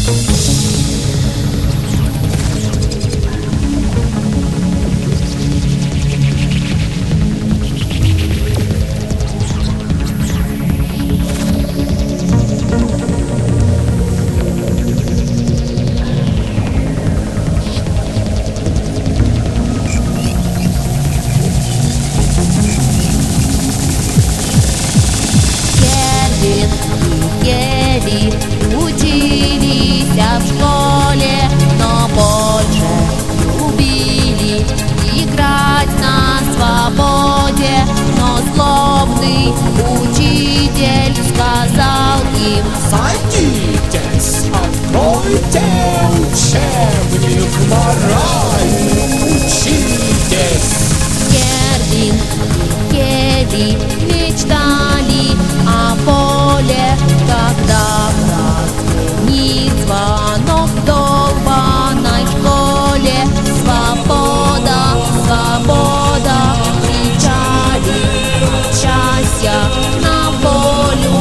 Учились в школе, но больше любили играть на свободе. Но злобный учитель сказал им: садитесь, откройте учебник морали, учитесь. Кервин и Келли мечтали о поле, когда прозвенит звонок в долбаной школе. Свобода, свобода, кричали от счастья на волю,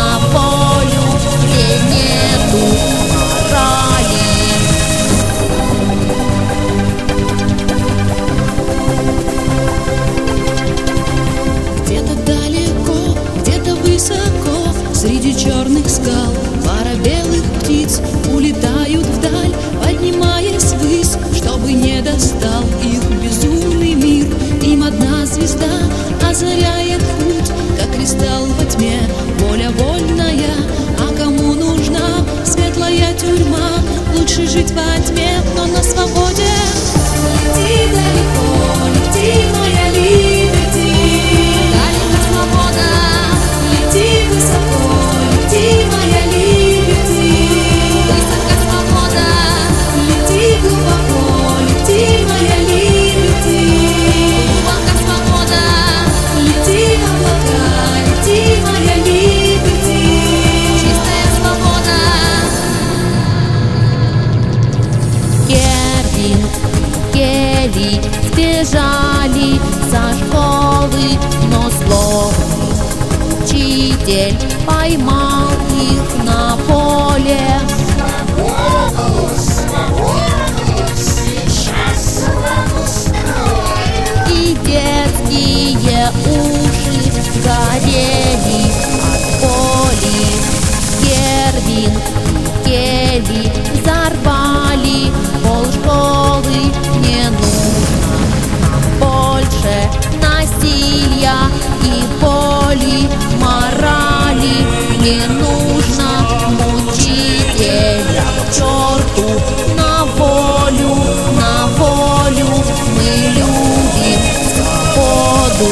где нету морали. Где-то далеко, где-то высоко, среди черных скал пара белых птиц улетают вдаль, поднимаясь ввысь, чтобы не достал их безумный мир. Им одна звезда озаряет путь, как кристалл во тьме, воля вольная. А кому нужна светлая тюрьма? Лучше жить во тьме, но на свободе. Лети далеко, лети, моя лебеди. Далеко свобода, лети высоко, лети, моя лебеди. Высоко свобода, лети глубоко, лети, моя лебеди. Глубоко свобода, лети в облака, лети, моя лебеди. Чистая свобода. Кервин и Келли сбежали со школы, но злобный учитель поймал их на поле. Свободу, свободу, сейчас выпускаю. И детские уши горели от боли. Кервин и Келли взорвали полшколы. Не нужно нам больше насилия и боли, морали. Не нужно мучителя к черту. На волю, мы любим свободу.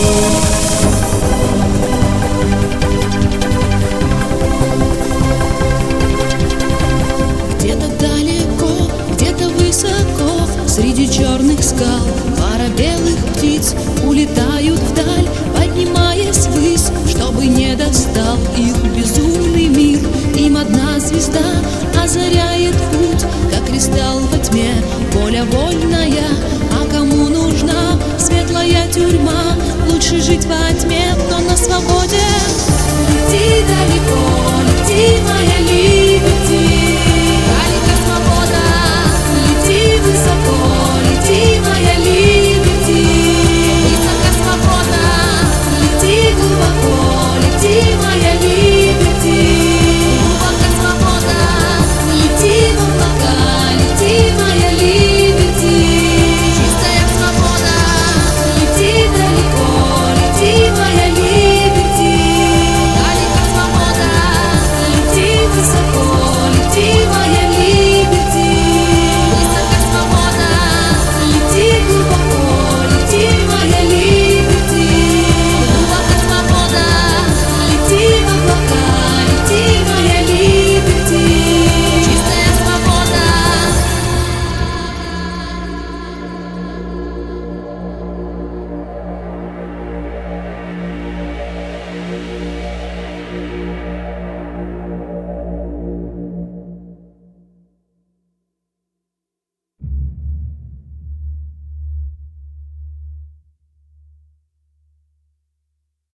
Где-то далеко, где-то высоко, среди черных скал пара белых птиц улетают вдаль, поднимаясь ввысь, чтобы не достал их безумный мир. Им одна звезда озаряет путь, как кристалл во тьме, воля вольная. А кому нужна светлая тюрьма? Лучше жить во тьме,